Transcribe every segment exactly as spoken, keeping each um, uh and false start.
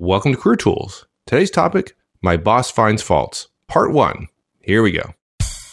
Welcome to Career Tools. Today's topic, My Boss Finds Faults, Part one. Here we go.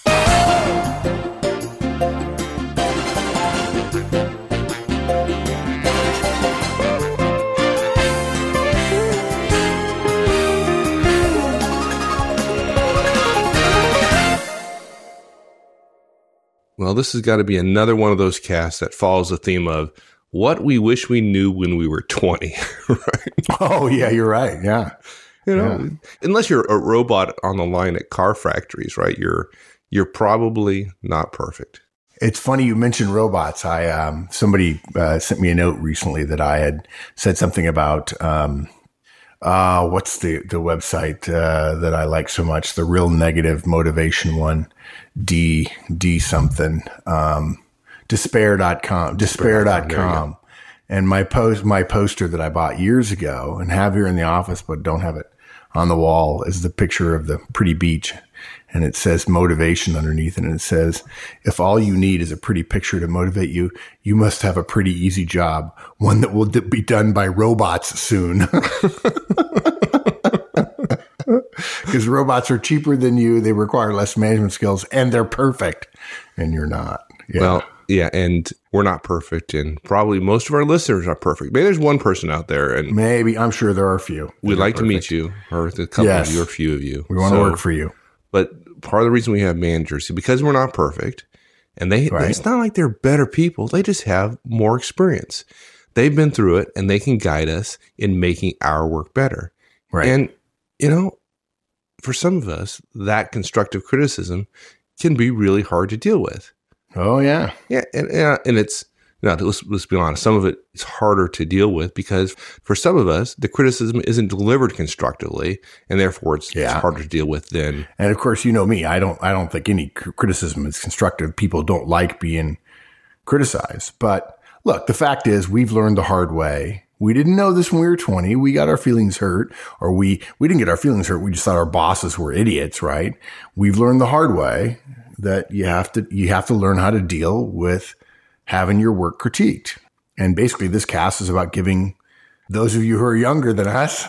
Well, this has got to be another one of those casts that follows the theme of what we wish we knew when we were twenty, right? Oh, yeah, you're right. Yeah. You know, yeah. Unless you're a robot on the line at car factories, right? You're you're probably not perfect. It's funny you mentioned robots. I um, somebody uh, sent me a note recently that I had said something about um, uh, what's the the website uh, that I like so much, the real negative motivation one, D D something, um, despair dot com, despair dot com. And my post, my poster that I bought years ago and have here in the office, but don't have it on the wall, is the picture of the pretty beach. And it says motivation underneath. And it says, if all you need is a pretty picture to motivate you, you must have a pretty easy job, one that will d- be done by robots soon. Because robots are cheaper than you. They require less management skills and they're perfect. And you're not. Yeah. Well, yeah. And we're not perfect. And probably most of our listeners are perfect. Maybe there's one person out there. And maybe. I'm sure there are a few. We'd like perfect. to meet you, or a couple yes. of you, or a few of you. We want so, to work for you. But part of the reason we have managers is because we're not perfect. And they, right. it's not like they're better people. They just have more experience. They've been through it and they can guide us in making our work better. Right. And, you know, for some of us, that constructive criticism can be really hard to deal with. Oh, yeah. Yeah. And, and it's, no, let's, let's be honest, some of it is harder to deal with because for some of us, the criticism isn't delivered constructively, and therefore it's, yeah. it's harder to deal with than. And of course, you know me, I don't, I don't think any criticism is constructive. People don't like being criticized. But look, the fact is we've learned the hard way. We didn't know this when we were twenty. We got our feelings hurt, or we, we didn't get our feelings hurt. We just thought our bosses were idiots, right? We've learned the hard way that you have to, you have to learn how to deal with having your work critiqued. And basically this cast is about giving those of you who are younger than us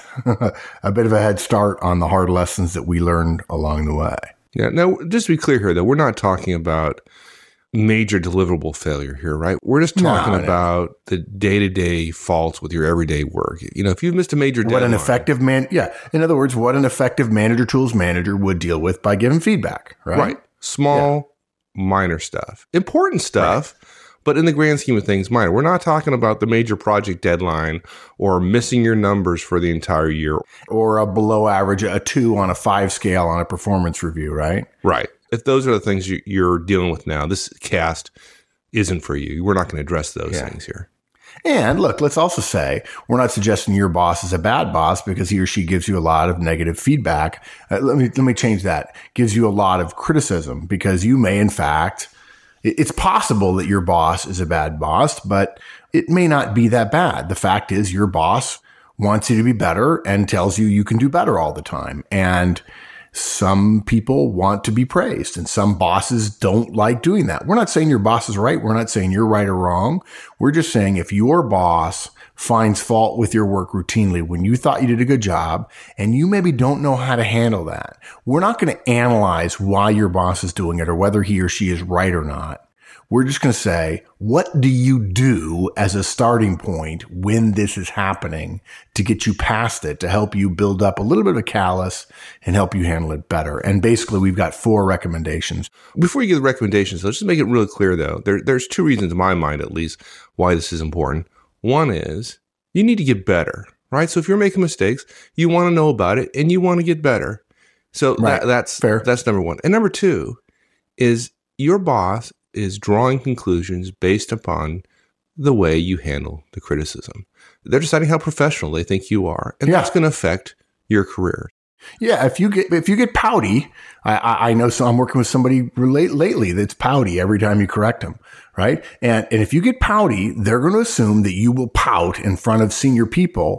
a bit of a head start on the hard lessons that we learned along the way. Yeah. Now, just to be clear here, though, we're not talking about major deliverable failure here, right? We're just talking no, no. about the day-to-day faults with your everyday work. You know, if you've missed a major deadline. What an effective man, yeah. In other words, what an effective manager tools manager would deal with by giving feedback, right? Right. Small, yeah. minor stuff. Important stuff, right. But in the grand scheme of things, minor. We're not talking about the major project deadline or missing your numbers for the entire year. Or a below average, a two on a five scale on a performance review, right? Right. If those are the things you, you're dealing with now, this cast isn't for you. We're not going to address those yeah. things here. And look, let's also say we're not suggesting your boss is a bad boss because he or she gives you a lot of negative feedback. Uh, let me let me change that. Gives you a lot of criticism because you may, in fact, it's possible that your boss is a bad boss, but it may not be that bad. The fact is your boss wants you to be better and tells you you can do better all the time. And some people want to be praised and some bosses don't like doing that. We're not saying your boss is right. We're not saying you're right or wrong. We're just saying if your boss finds fault with your work routinely when you thought you did a good job and you maybe don't know how to handle that, we're not going to analyze why your boss is doing it or whether he or she is right or not. We're just going to say, what do you do as a starting point when this is happening to get you past it, to help you build up a little bit of a callus and help you handle it better? And basically, we've got four recommendations. Before you give the recommendations, let's just make it really clear, though. There, there's two reasons in my mind, at least, why this is important. One is you need to get better, right? So if you're making mistakes, you want to know about it and you want to get better. So right. that, that's fair. That's number one. And number two is your boss is drawing conclusions based upon the way you handle the criticism. They're deciding how professional they think you are, and yeah. that's going to affect your career. Yeah, if you get if you get pouty, I, I, I know. So I'm working with somebody relate, lately that's pouty every time you correct them, right? And and if you get pouty, they're going to assume that you will pout in front of senior people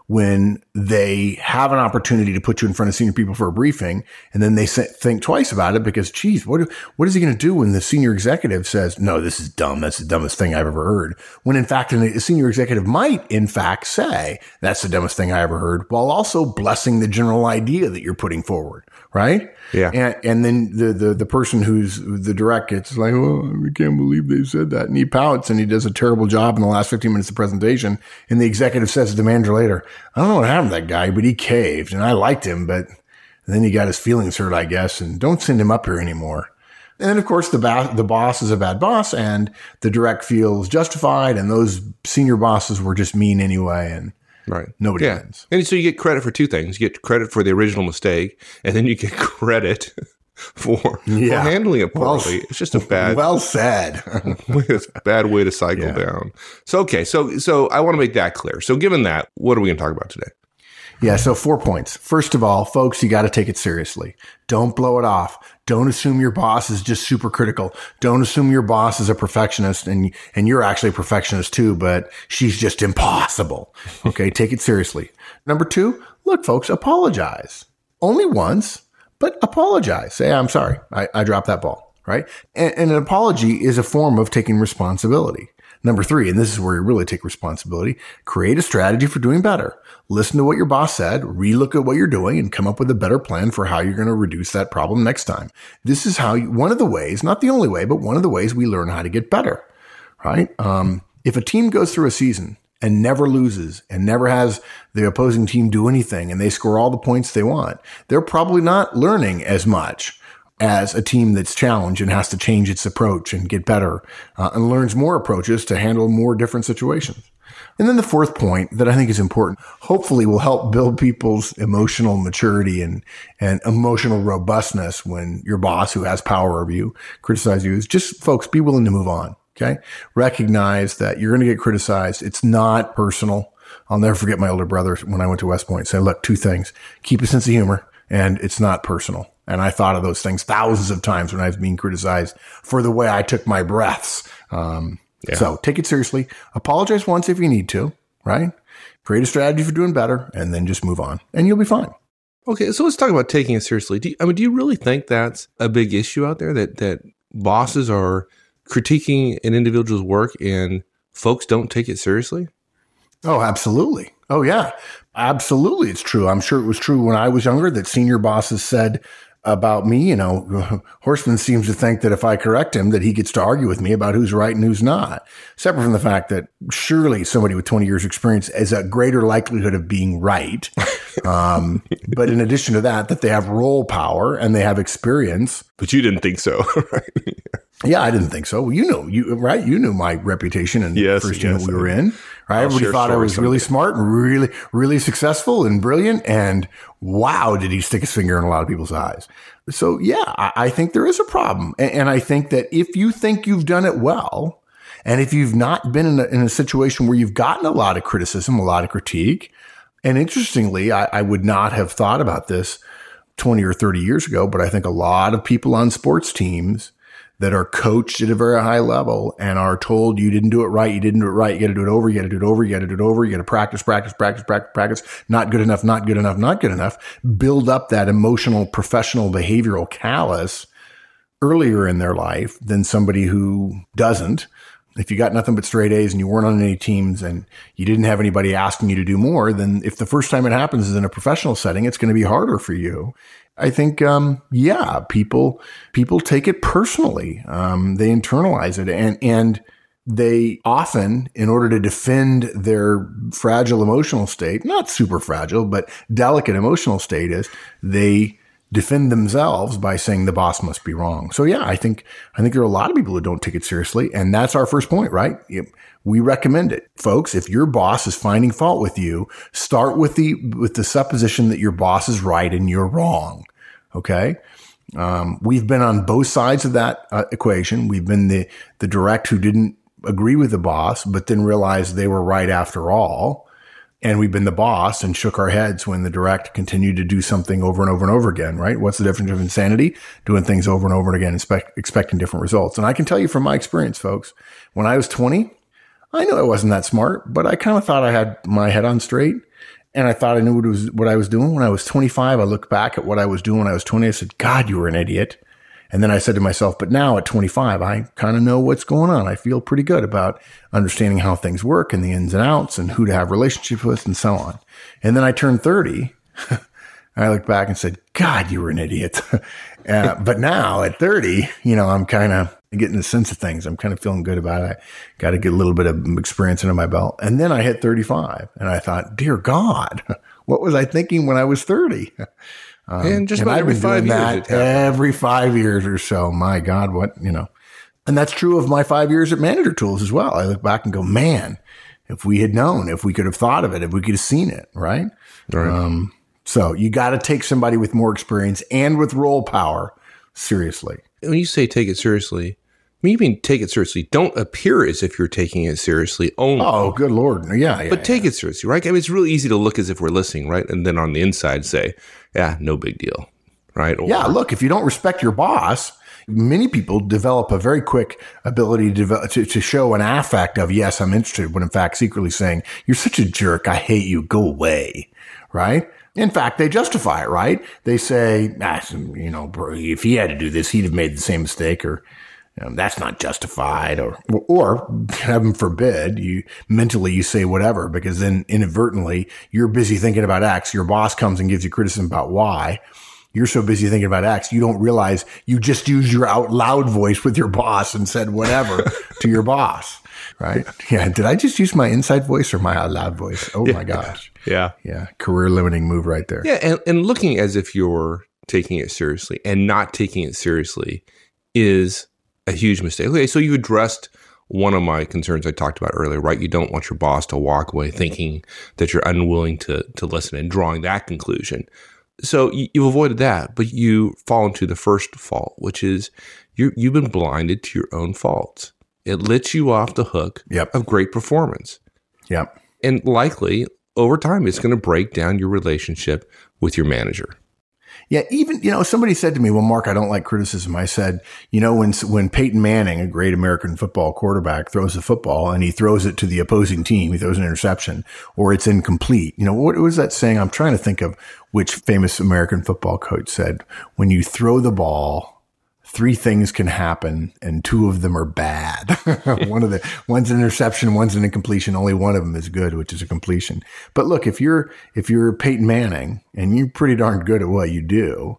when they have an opportunity to put you in front of senior people for a briefing, and then they think twice about it because, geez, what, what is he going to do when the senior executive says, no, this is dumb. That's the dumbest thing I've ever heard. When in fact, a senior executive might in fact say, that's the dumbest thing I ever heard, while also blessing the general idea that you're putting forward. Right? Yeah. And, and then the, the, the person who's the direct gets like, oh, I can't believe they said that. And he pouts and he does a terrible job in the last fifteen minutes of the presentation. And the executive says to the manager later, I don't know what happened to that guy, but he caved and I liked him, but then he got his feelings hurt, I guess, and don't send him up here anymore. And then, of course, the ba- the boss is a bad boss and the direct feels justified. And those senior bosses were just mean anyway. And right. Nobody yeah. wins. And so you get credit for two things. You get credit for the original mistake, and then you get credit for, yeah. for handling it poorly. Well, it's just a bad, well said. it's a bad way to cycle yeah. down. So, okay. So, so I want to make that clear. So given that, what are we going to talk about today? Yeah. So four points. First of all, folks, you got to take it seriously. Don't blow it off. Don't assume your boss is just super critical. Don't assume your boss is a perfectionist and, and you're actually a perfectionist too, but she's just impossible. Okay. Take it seriously. Number two, look, folks, apologize. Only once, but apologize. Say, I'm sorry. I, I dropped that ball. Right. And, and an apology is a form of taking responsibility. Number three, and this is where you really take responsibility, create a strategy for doing better. Listen to what your boss said, relook at what you're doing, and come up with a better plan for how you're going to reduce that problem next time. This is how you, one of the ways, not the only way, but one of the ways we learn how to get better, right? Um, if a team goes through a season and never loses and never has the opposing team do anything and they score all the points they want, they're probably not learning as much as a team that's challenged and has to change its approach and get better uh, and learns more approaches to handle more different situations. And then the fourth point that I think is important, hopefully will help build people's emotional maturity and, and emotional robustness when your boss who has power over you criticize you, is just, folks, be willing to move on. Okay. Recognize that you're going to get criticized. It's not personal. I'll never forget my older brother when I went to West Point say, look, two things, keep a sense of humor and it's not personal. And I thought of those things thousands of times when I was being criticized for the way I took my breaths. Um, yeah. So take it seriously. Apologize once if you need to, right? Create a strategy for doing better and then just move on and you'll be fine. Okay. So let's talk about taking it seriously. Do you, I mean, do you really think that's a big issue out there that, that bosses are critiquing an individual's work and folks don't take it seriously? Oh, absolutely. Oh, yeah, absolutely. It's true. I'm sure it was true when I was younger that senior bosses said about me, you know, Horstman seems to think that if I correct him, that he gets to argue with me about who's right and who's not. Separate from the fact that surely somebody with twenty years experience has a greater likelihood of being right. Um, but in addition to that, that they have role power and they have experience. But you didn't think so, right? Yeah, I didn't think so. Well, you know, you right? You knew my reputation in yes, the first yes, unit we were in, right? I'll Everybody thought I was someday. really smart and really, really successful and brilliant. And wow, did he stick his finger in a lot of people's eyes. So yeah, I, I think there is a problem. And, and I think that if you think you've done it well, and if you've not been in a, in a situation where you've gotten a lot of criticism, a lot of critique, and interestingly, I, I would not have thought about this twenty or thirty years ago, but I think a lot of people on sports teams that are coached at a very high level and are told you didn't do it right, you didn't do it right, you got to do it over, you got to do it over, you got to do it over, you got to practice, practice, practice, practice, practice, not good enough, not good enough, not good enough, build up that emotional, professional, behavioral callus earlier in their life than somebody who doesn't. If you got nothing but straight A's and you weren't on any teams and you didn't have anybody asking you to do more, then if the first time it happens is in a professional setting, it's going to be harder for you. I think, um, yeah, people, people take it personally. Um, they internalize it and, and they often, in order to defend their fragile emotional state, not super fragile, but delicate emotional state is they defend themselves by saying the boss must be wrong. So yeah, I think, I think there are a lot of people who don't take it seriously. And that's our first point, right? We recommend it. Folks, if your boss is finding fault with you, start with the, with the supposition that your boss is right and you're wrong. Okay. Um, we've been on both sides of that uh, equation. We've been the, the direct who didn't agree with the boss, but then realized they were right after all. And we've been the boss and shook our heads when the direct continued to do something over and over and over again, right? What's the difference of insanity? Doing things over and over again, expect, expecting different results. And I can tell you from my experience, folks, when I was twenty, I knew I wasn't that smart, but I kind of thought I had my head on straight. And I thought I knew what, it was, what I was doing. When I was twenty-five, I looked back at what I was doing when I was twenty. I said, God, you were an idiot. And then I said to myself, but now at twenty-five, I kind of know what's going on. I feel pretty good about understanding how things work and the ins and outs and who to have relationships with and so on. And then I turned thirty. I looked back and said, God, you were an idiot. uh, but now at thirty, you know, I'm kind of getting the sense of things. I'm kind of feeling good about it. I got to get a little bit of experience under my belt. And then I hit thirty-five and I thought, dear God, what was I thinking when I was thirty? Um, and just about and every five years. That every five years or so. My God, what, you know, and that's true of my five years at Manager Tools as well. I look back and go, man, if we had known, if we could have thought of it, if we could have seen it, right? Right. Um, so you got to take somebody with more experience and with role power seriously. When you say take it seriously, I mean, you mean take it seriously. Don't appear as if you're taking it seriously only. Oh, good Lord. Yeah. yeah but take yeah. it seriously, right? I mean, it's really easy to look as if we're listening, right? And then on the inside say, yeah, no big deal, right? Or, yeah, look, if you don't respect your boss, many people develop a very quick ability to, develop, to, to show an affect of, yes, I'm interested, when in fact secretly saying, you're such a jerk, I hate you, go away, right? In fact, they justify it, right? They say, ah, you know, if he had to do this, he'd have made the same mistake, or Um, that's not justified, or, or heaven forbid, you mentally you say whatever, because then inadvertently you're busy thinking about X. Your boss comes and gives you criticism about Y. You're so busy thinking about X, you don't realize you just used your out loud voice with your boss and said whatever to your boss, right? Yeah. Did I just use my inside voice or my out loud voice? Oh yeah. my gosh. Yeah. Yeah. Career limiting move right there. Yeah. And, and looking as if you're taking it seriously and not taking it seriously is a huge mistake. Okay, so you addressed one of my concerns I talked about earlier, right? You don't want your boss to walk away thinking that you're unwilling to to listen and drawing that conclusion. So you, you've avoided that, but you fall into the first fault, which is you you've been blinded to your own faults. It lets you off the hook yep. of great performance. Yep. And likely over time, it's going to break down your relationship with your manager. Yeah, even, you know, somebody said to me, well, Mark, I don't like criticism. I said, you know, when when Peyton Manning, a great American football quarterback, throws a football and he throws it to the opposing team, he throws an interception, or it's incomplete. You know, what was that saying? I'm trying to think of which famous American football coach said, when you throw the ball, three things can happen and two of them are bad. one of the, one's an interception, one's an incompletion. Only one of them is good, which is a completion. But look, if you're, if you're Peyton Manning and you're pretty darn good at what you do,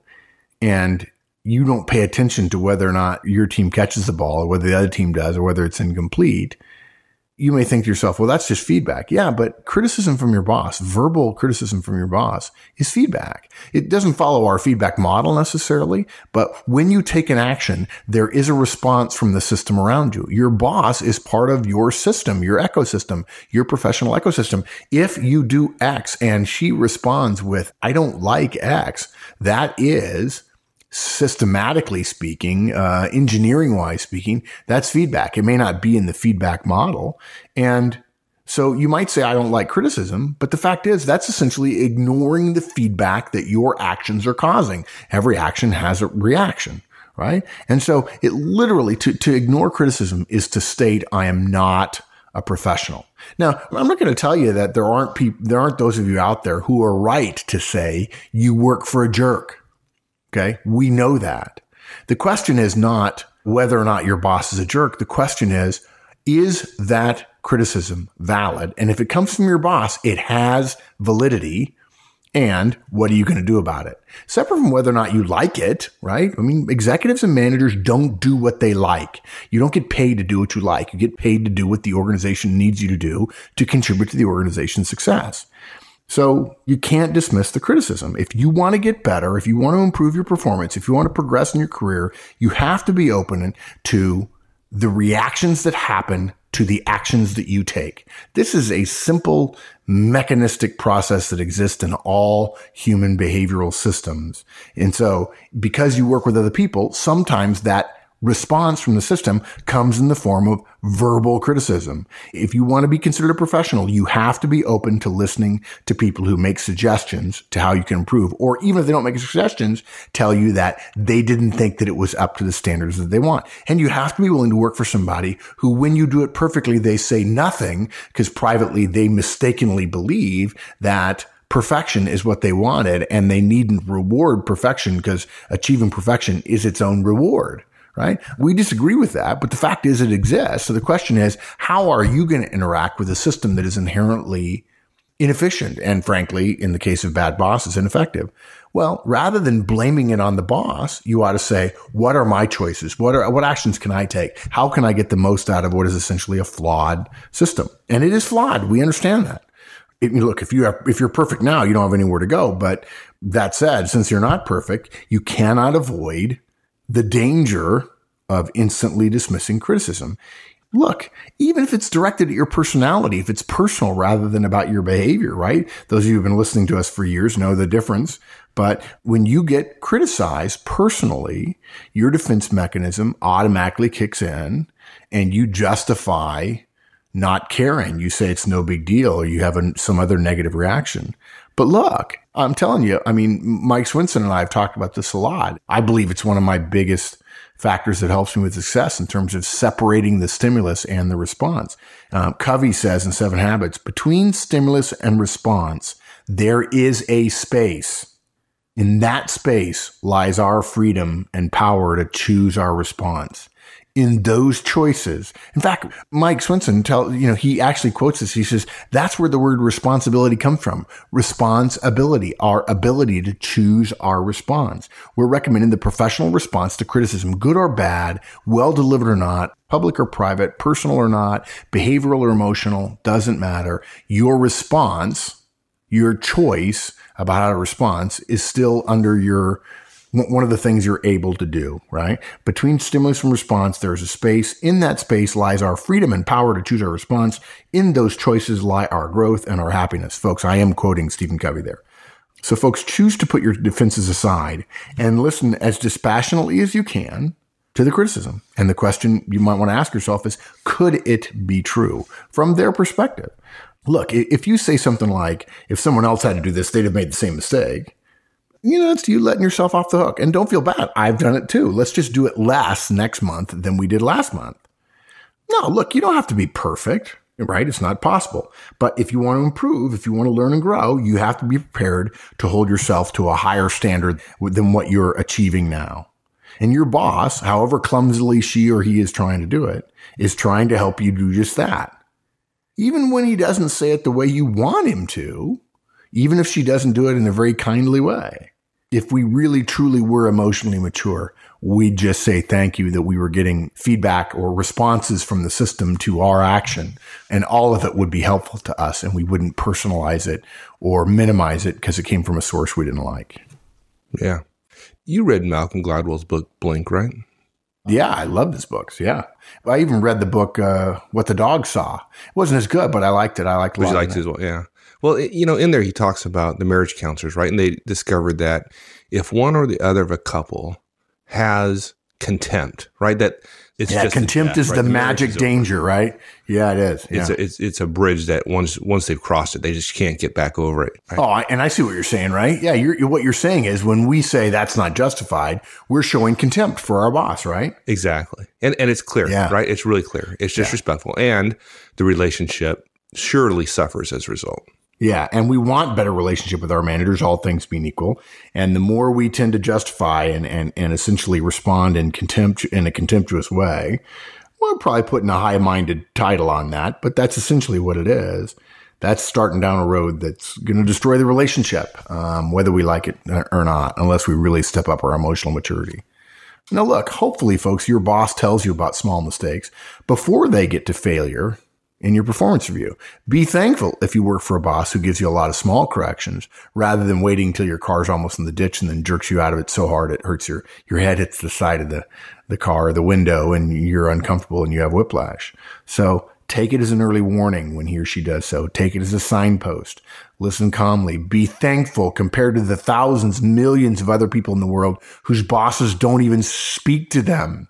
and you don't pay attention to whether or not your team catches the ball or whether the other team does or whether it's incomplete, you may think to yourself, well, that's just feedback. Yeah, but criticism from your boss, verbal criticism from your boss is feedback. It doesn't follow our feedback model necessarily, but when you take an action, there is a response from the system around you. Your boss is part of your system, your ecosystem, your professional ecosystem. If you do X and she responds with, I don't like X, that is, systematically speaking, uh, engineering wise speaking, that's feedback. It may not be in the feedback model. And so you might say, I don't like criticism, but the fact is that's essentially ignoring the feedback that your actions are causing. Every action has a reaction, right? And so it literally, to, to ignore criticism is to state, I am not a professional. Now, I'm not going to tell you that there aren't people, there aren't those of you out there who are right to say you work for a jerk. Okay. We know that. The question is not whether or not your boss is a jerk. The question is, is that criticism valid? And if it comes from your boss, it has validity. And what are you going to do about it? Separate from whether or not you like it, right? I mean, executives and managers don't do what they like. You don't get paid to do what you like. You get paid to do what the organization needs you to do to contribute to the organization's success. So you can't dismiss the criticism. If you want to get better, if you want to improve your performance, if you want to progress in your career, you have to be open to the reactions that happen to the actions that you take. This is a simple mechanistic process that exists in all human behavioral systems. And so because you work with other people, sometimes that response from the system comes in the form of verbal criticism. If you want to be considered a professional, you have to be open to listening to people who make suggestions to how you can improve, or even if they don't make suggestions, tell you that they didn't think that it was up to the standards that they want. And you have to be willing to work for somebody who, when you do it perfectly, they say nothing because privately they mistakenly believe that perfection is what they wanted, and they needn't reward perfection because achieving perfection is its own reward, right? We disagree with that, but the fact is it exists. So the question is, how are you going to interact with a system that is inherently inefficient and, frankly, in the case of bad bosses, ineffective? Well, rather than blaming it on the boss, you ought to say, what are my choices? What are, what actions can I take? How can I get the most out of what is essentially a flawed system? And it is flawed. We understand that. It, look, if you have, if you're perfect now, you don't have anywhere to go. But that said, since you're not perfect, you cannot avoid the danger of instantly dismissing criticism. Look, even if it's directed at your personality, if it's personal rather than about your behavior, right? Those of you who've been listening to us for years know the difference. But when you get criticized personally, your defense mechanism automatically kicks in and you justify not caring. You say it's no big deal, or you have a, some other negative reaction. But look, I'm telling you, I mean, Mike Swinson and I have talked about this a lot. I believe it's one of my biggest factors that helps me with success in terms of separating the stimulus and the response. Um, Covey says in Seven Habits, between stimulus and response, there is a space. In that space lies our freedom and power to choose our response. In those choices, in fact, Mike Swinson tell you know he actually quotes this. He says that's where the word responsibility comes from. Responsibility, our ability to choose our response. We're recommending the professional response to criticism, good or bad, well delivered or not, public or private, personal or not, behavioral or emotional, doesn't matter. Your response, your choice about how to respond is still under your, one of the things you're able to do, right? Between stimulus and response, there's a space. In that space lies our freedom and power to choose our response. In those choices lie our growth and our happiness. Folks, I am quoting Stephen Covey there. So folks, choose to put your defenses aside and listen as dispassionately as you can to the criticism. And the question you might want to ask yourself is, could it be true from their perspective? Look, if you say something like, if someone else had to do this, they'd have made the same mistake. You know, it's you letting yourself off the hook. And don't feel bad. I've done it too. Let's just do it less next month than we did last month. No, look, you don't have to be perfect, right? It's not possible. But if you want to improve, if you want to learn and grow, you have to be prepared to hold yourself to a higher standard than what you're achieving now. And your boss, however clumsily she or he is trying to do it, is trying to help you do just that. Even when he doesn't say it the way you want him to, even if she doesn't do it in a very kindly way. If we really truly were emotionally mature, we'd just say thank you that we were getting feedback or responses from the system to our action. And all of it would be helpful to us, and we wouldn't personalize it or minimize it because it came from a source we didn't like. Yeah. You read Malcolm Gladwell's book, Blink, right? Yeah, I love his books. Yeah. I even read the book, uh, What the Dog Saw. It wasn't as good, but I liked it. I liked it. Which you liked as well, yeah. Well, it, you know, in there he talks about the marriage counselors, right? And they discovered that if one or the other of a couple has contempt, right? That it's yeah, just contempt death, is right? the, the magic is danger, over. Right? Yeah, it is. Yeah. It's a, it's it's a bridge that once once they've crossed it, they just can't get back over it. Right? Oh, I, and I see what you're saying, right? Yeah, you're, what you're saying is when we say that's not justified, we're showing contempt for our boss, right? Exactly, and and it's clear, yeah. right? It's really clear. It's disrespectful, yeah. And the relationship surely suffers as a result. Yeah, and we want better relationship with our managers, all things being equal. And the more we tend to justify and and, and essentially respond in contempt in a contemptuous way, we're probably putting a high-minded title on that, but that's essentially what it is. That's starting down a road that's going to destroy the relationship, um, whether we like it or not, unless we really step up our emotional maturity. Now, look, hopefully, folks, your boss tells you about small mistakes before they get to failure in your performance review. Be thankful if you work for a boss who gives you a lot of small corrections rather than waiting until your car's almost in the ditch and then jerks you out of it so hard it hurts your, your head hits the side of the, the car or the window and you're uncomfortable and you have whiplash. So take it as an early warning when he or she does so. Take it as a signpost. Listen calmly. Be thankful compared to the thousands, millions of other people in the world whose bosses don't even speak to them.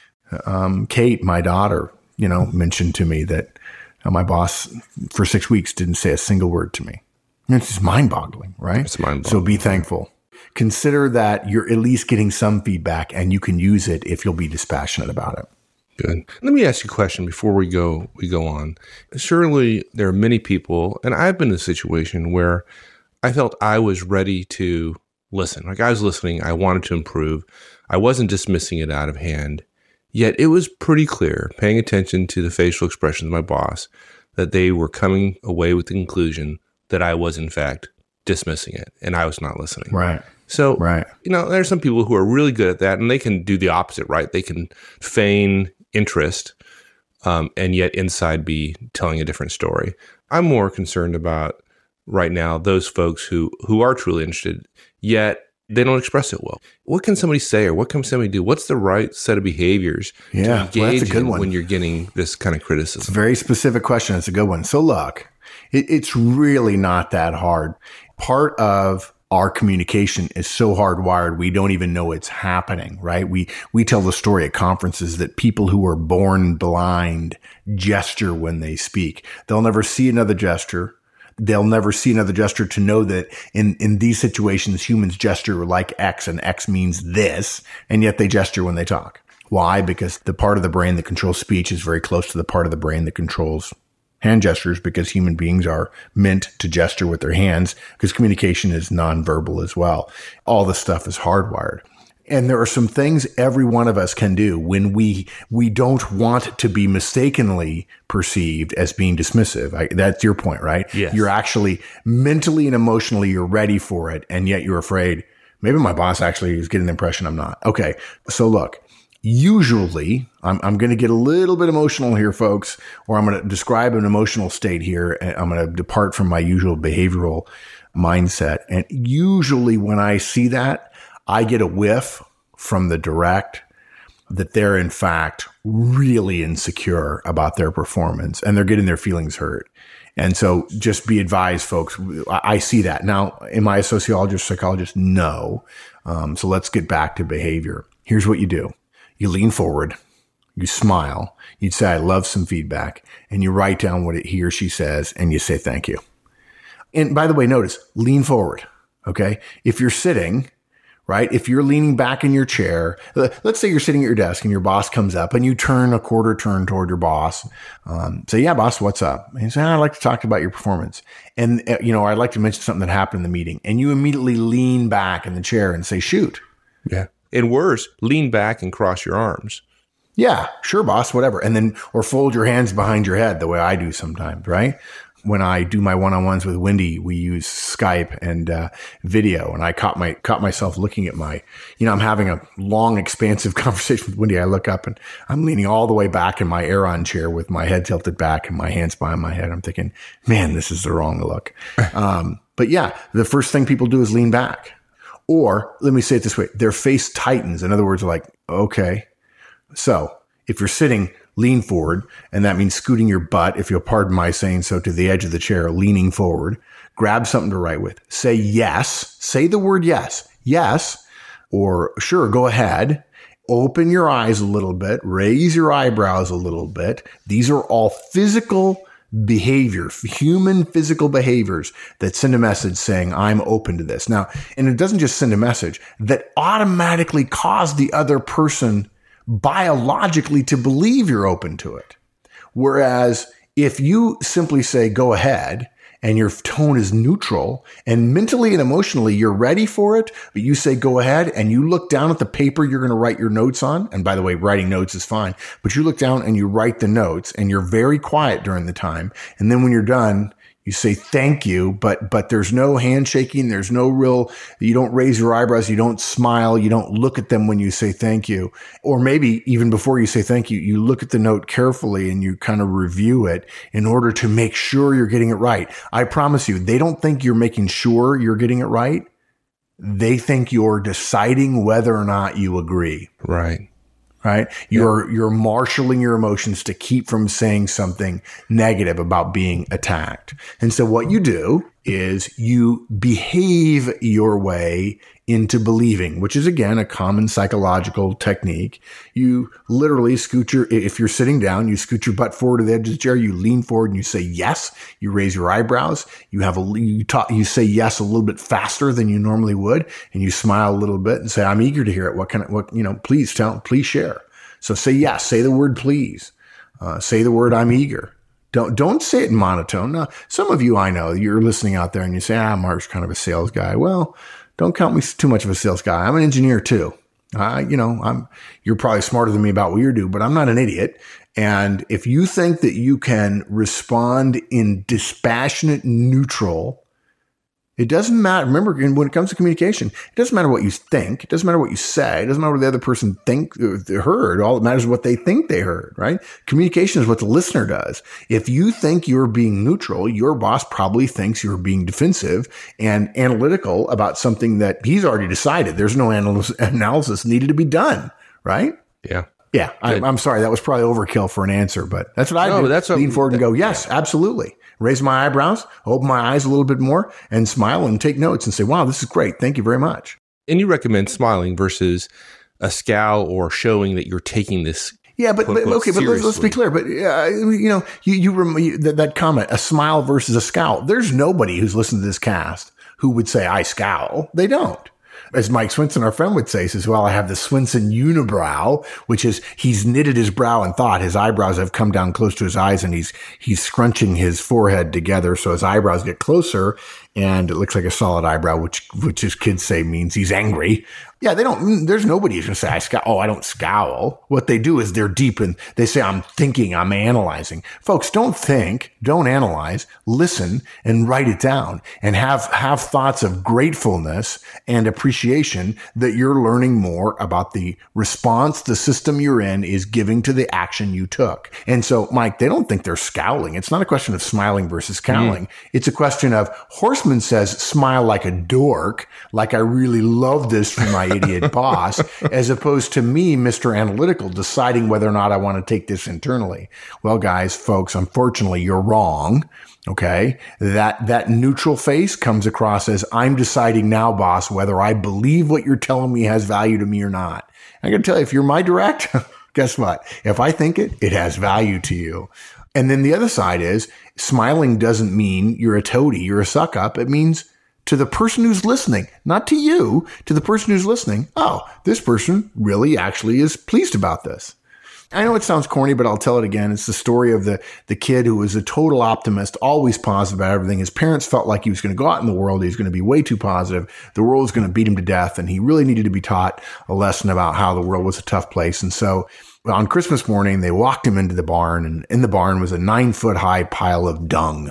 Um, Kate, my daughter, you know, mentioned to me that Uh, my boss for six weeks didn't say a single word to me. And it's just mind-boggling, right? It's mind-boggling. So be thankful. Consider that you're at least getting some feedback and you can use it if you'll be dispassionate about it. Good. Let me ask you a question before we go we go on. Surely there are many people, and I've been in a situation where I felt I was ready to listen. Like I was listening. I wanted to improve. I wasn't dismissing it out of hand. Yet it was pretty clear, paying attention to the facial expressions of my boss, that they were coming away with the conclusion that I was, in fact, dismissing it and I was not listening. Right. So, right. you know, there's some people who are really good at that and they can do the opposite, right? They can feign interest um, and yet inside be telling a different story. I'm more concerned about right now those folks who, who are truly interested, yet they don't express it well. What can somebody say or what can somebody do? What's the right set of behaviors yeah, to engage well, that's a good in one. when you're getting this kind of criticism? It's a very specific question. It's a good one. So look, it, it's really not that hard. Part of our communication is so hardwired, we don't even know it's happening, right? We, we tell the story at conferences that people who are born blind gesture when they speak. They'll never see another gesture. They'll never see another gesture to know that in, in these situations, humans gesture like X and X means this, and yet they gesture when they talk. Why? Because the part of the brain that controls speech is very close to the part of the brain that controls hand gestures, because human beings are meant to gesture with their hands because communication is nonverbal as well. All this stuff is hardwired. And there are some things every one of us can do when we we don't want to be mistakenly perceived as being dismissive. I, that's your point, right? Yes. You're actually mentally and emotionally, you're ready for it, and yet you're afraid, maybe my boss actually is getting the impression I'm not. Okay, so look, usually, I'm, I'm going to get a little bit emotional here, folks, or I'm going to describe an emotional state here, and I'm going to depart from my usual behavioral mindset. And usually when I see that, I get a whiff from the direct that they're in fact really insecure about their performance and they're getting their feelings hurt. And so just be advised, folks, I see that. Now, am I a sociologist, psychologist? No. Um, so let's get back to behavior. Here's what you do. You lean forward, you smile, you'd say, I love some feedback, and you write down what he or she says and you say, thank you. And by the way, notice, lean forward. Okay. If you're sitting, right? If you're leaning back in your chair, let's say you're sitting at your desk and your boss comes up and you turn a quarter turn toward your boss. Um, say, yeah, boss, what's up? And you say, I'd like to talk about your performance. And, uh, you know, I'd like to mention something that happened in the meeting. And you immediately lean back in the chair and say, shoot. Yeah. And worse, lean back and cross your arms. Yeah, sure, boss, whatever. And then, or fold your hands behind your head the way I do sometimes, right? When I do my one-on-ones with Wendy, we use Skype and uh, video, and I caught my caught myself looking at my, you know, I'm having a long, expansive conversation with Wendy. I look up and I'm leaning all the way back in my Aeron chair with my head tilted back and my hands behind my head. I'm thinking, man, this is the wrong look. um, but yeah, the first thing people do is lean back, or let me say it this way: their face tightens. In other words, like, okay, so if you're sitting, lean forward, and that means scooting your butt, if you'll pardon my saying so, to the edge of the chair, leaning forward. Grab something to write with. Say yes. Say the word yes. Yes. Or sure, go ahead. Open your eyes a little bit. Raise your eyebrows a little bit. These are all physical behavior, human physical behaviors that send a message saying, I'm open to this. Now, and it doesn't just send a message that automatically cause the other person biologically to believe you're open to it. Whereas if you simply say, go ahead, and your tone is neutral and mentally and emotionally you're ready for it, but you say, go ahead, and you look down at the paper you're going to write your notes on. And by the way, writing notes is fine, but you look down and you write the notes and you're very quiet during the time. And then when you're done, you say thank you, but, but there's no handshaking. There's no real, you don't raise your eyebrows. You don't smile. You don't look at them when you say thank you. Or maybe even before you say thank you, you look at the note carefully and you kind of review it in order to make sure you're getting it right. I promise you, they don't think you're making sure you're getting it right. They think you're deciding whether or not you agree. Right. Right. You're, yeah. you're marshaling your emotions to keep from saying something negative about being attacked. And so what you do is you behave your way into believing, which is again, a common psychological technique. You literally scoot your, if you're sitting down, you scoot your butt forward to the edge of the chair, you lean forward and you say yes, you raise your eyebrows, you have a, you talk, you say yes a little bit faster than you normally would, and you smile a little bit and say, I'm eager to hear it. What can I, what, you know, please tell, please share. So say yes, say the word please, uh, say the word I'm eager. Don't don't say it in monotone. Now, some of you I know, you're listening out there and you say, ah, Mark's kind of a sales guy. Well, don't count me too much of a sales guy. I'm an engineer too. I, you know, I'm, you're probably smarter than me about what you do, but I'm not an idiot. And if you think that you can respond in dispassionate, neutral, it doesn't matter. Remember, when it comes to communication, it doesn't matter what you think. It doesn't matter what you say. It doesn't matter what the other person think they heard. All that matters is what they think they heard, right? Communication is what the listener does. If you think you're being neutral, your boss probably thinks you're being defensive and analytical about something that he's already decided. There's no analysis, analysis needed to be done, right? Yeah. Yeah. I, I'm sorry. That was probably overkill for an answer, but that's what I no, do. That's Lean what, forward and that, go, yes, yeah. absolutely. Raise my eyebrows, open my eyes a little bit more, and smile and take notes and say, wow, this is great. Thank you very much. And you recommend smiling versus a scowl or showing that you're taking this. Yeah, but, but okay, but let's, let's be clear. But, uh, you know, you, you, rem- you that, that comment, a smile versus a scowl. There's nobody who's listened to this cast who would say, I scowl. They don't. As Mike Swinson, our friend, would say, he says, well, I have the Swinson unibrow, which is he's knitted his brow in thought. His eyebrows have come down close to his eyes, and he's he's scrunching his forehead together so his eyebrows get closer, and it looks like a solid eyebrow, which which his kids say means he's angry. Yeah, they don't, there's nobody who's going to say, I scowl. Oh, I don't scowl. What they do is they're deep and they say, I'm thinking, I'm analyzing. Folks, don't think, don't analyze, listen and write it down and have, have thoughts of gratefulness and appreciation that you're learning more about the response the system you're in is giving to the action you took. And so, Mike, they don't think they're scowling. It's not a question of smiling versus scowling. Mm. It's a question of, Horstman says, smile like a dork, like I really love this for my idiot boss, as opposed to me, Mister Analytical, deciding whether or not I want to take this internally. Well, guys, folks, unfortunately, you're wrong. Okay. That, that neutral face comes across as I'm deciding now, boss, whether I believe what you're telling me has value to me or not. I got to tell you, if you're my direct, guess what? If I think it, it has value to you. And then the other side is smiling doesn't mean you're a toady, you're a suck up. It means to the person who's listening, not to you, to the person who's listening, oh, this person really actually is pleased about this. I know it sounds corny, but I'll tell it again. It's the story of the, the kid who was a total optimist, always positive about everything. His parents felt like he was going to go out in the world. He was going to be way too positive. The world was going to beat him to death. And he really needed to be taught a lesson about how the world was a tough place. And so on Christmas morning, they walked him into the barn, and in the barn was a nine foot high pile of dung.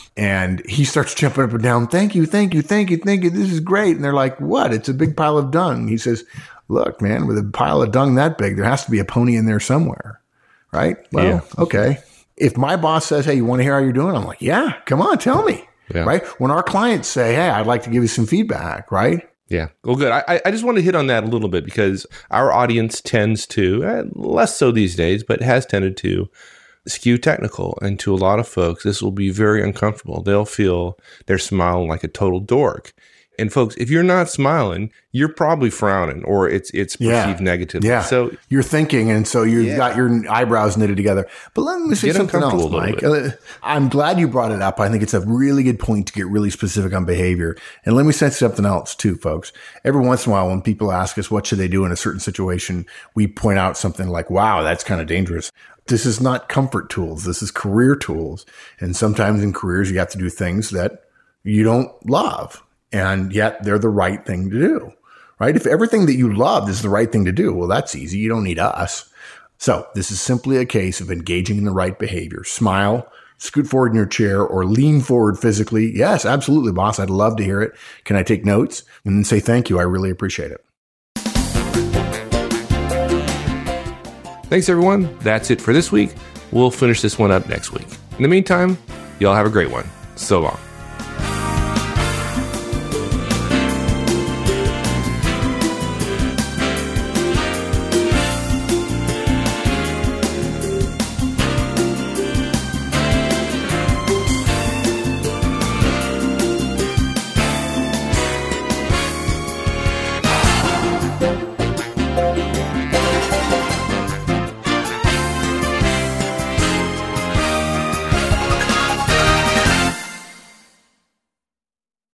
And he starts jumping up and down. Thank you, thank you, thank you, thank you. This is great. And they're like, what? It's a big pile of dung. He says, look, man, with a pile of dung that big, there has to be a pony in there somewhere. Right? Well, yeah. Okay. If my boss says, hey, you want to hear how you're doing? I'm like, yeah, come on, tell me. Yeah. Right? When our clients say, hey, I'd like to give you some feedback, right? Yeah. Well, good. I, I just want to hit on that a little bit because our audience tends to, eh, less so these days, but has tended to skew technical. And to a lot of folks, this will be very uncomfortable. They'll feel they're smiling like a total dork. And folks, if you're not smiling, you're probably frowning, or it's it's perceived yeah. negatively. Yeah. So you're thinking, and so you've yeah. got your eyebrows knitted together. But let me say get something else, Mike. Bit. I'm glad you brought it up. I think it's a really good point to get really specific on behavior. And let me say something else too, folks. Every once in a while, when people ask us what should they do in a certain situation, we point out something like, "Wow, that's kind of dangerous." This is not comfort tools. This is career tools. And sometimes in careers, you have to do things that you don't love. And yet they're the right thing to do, right? If everything that you love is the right thing to do, well, that's easy. You don't need us. So this is simply a case of engaging in the right behavior. Smile, scoot forward in your chair, or lean forward physically. Yes, absolutely, boss. I'd love to hear it. Can I take notes? And then say thank you. I really appreciate it. Thanks, everyone. That's it for this week. We'll finish this one up next week. In the meantime, y'all have a great one. So long.